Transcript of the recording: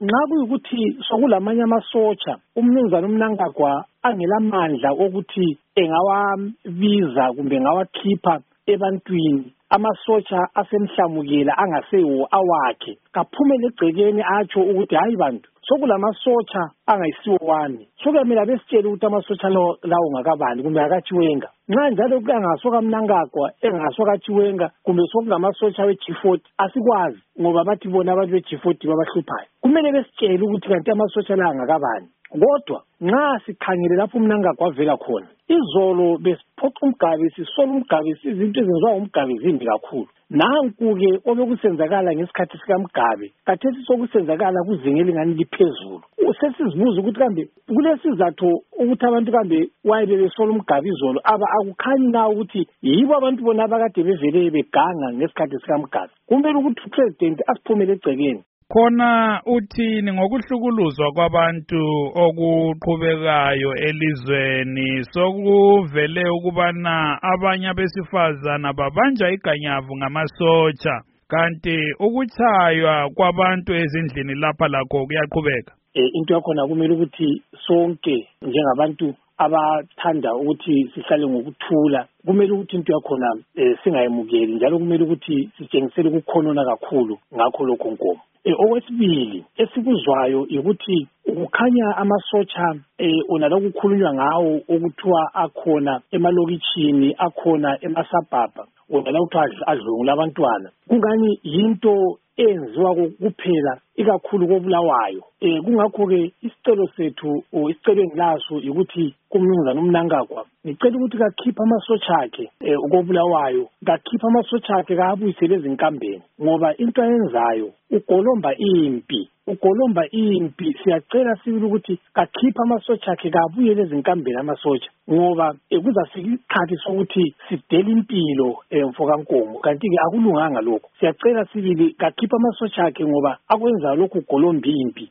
nxa kuyikuthi sokulamanye amasotsha umnumzana uMnangagwa angelamandla okuthi engawabiza kumbe engawakhipha ebantwini, amasotsha asemhlamukela angasewo awakhe, kaphumele egcekeni atsho ukuthi hayi bantu sokulamasotsha angayisiwo wami, sokumele besitshele ukuthi amasotsha lawo ngakabani kumbe akaTshiwenga. Nxa njalo angasoka Mnangagwa engasoka Chiwenga kumbe sokulamasotsha we-G40 asikwazi, ngoba bathi bona abantu be-G40 babahluphayo. Kumele besitshele ukuthi kanti amasotsha la ngakabani. Kodwa nxa sikhangele lapho uMnangagwa avela khona, izolo besiphoqa umgabe, sisola umgabe, izinto ezenziwa umgabe zimbi kakhulu. Nanku-ke obekusenzakala ngesikhathi sikaMgabe, kathesi sokusenzakala kuzinga elingani liphezulu. Sesizibuza ukuthi kambe kulesizathu ukuthi abantu kambe wayebe besola umgabe izolo akukhanyi na ukuthi yibo abantu bona abakade bevele beganga ngesikhathi sikaMgabe. Kumele ukuthi uPresident asiphumele egcekeni. Khona uthini ngokuhlukuluzwa kwabantu okuqhubekayo elizweni? Sokuvele ukubana abanye abesifazana babanja iganyavu ngamasotsha, kanti ukutshaywa kwabantu ezindlini lapha lakho kuyaqhubeka. Into yakhona kumele ukuthi sonke njengabantu abathanda ukuthi sihlale ngokuthula, kumele ukuthi into yakhona singayemukeli, njalo kumele ukuthi sitshengisele ukukhonona kakhulu ngakho lokho nkomo. Okwesibili esikuzwayo ukuthi ukukhanya amasotsha onala kukhulunywa ngawo okuthiwa akhona emalokitshini, akhona emasabhabha, onala ukuthi adlungula abantwana, kungani yinto enziwa kuphela ikakhulu koBulawayo. Kungakho-ke isicelo sethu isicelo engilaso ukuthi kumnumzana uMnangagwa ngicela ukuthi kakhipha amasotsha akhe koBulawayo, kakhipha amasotsha akhe kabuyisele ezinkambeni, ngoba into ayenzayo ugolomba impi. Siyacela sibili ukuthi kakhipha amasotsha akhe kabuyele ezinkambeni amasotsha, ngoba kuzafika isikhathi sokuthi sidele impilo mfokankomo, kanti-ke akulunganga lokho. Siyacela sibili kakhipha amasotsha akhe ngoba akwenza lokhu ugolomba impi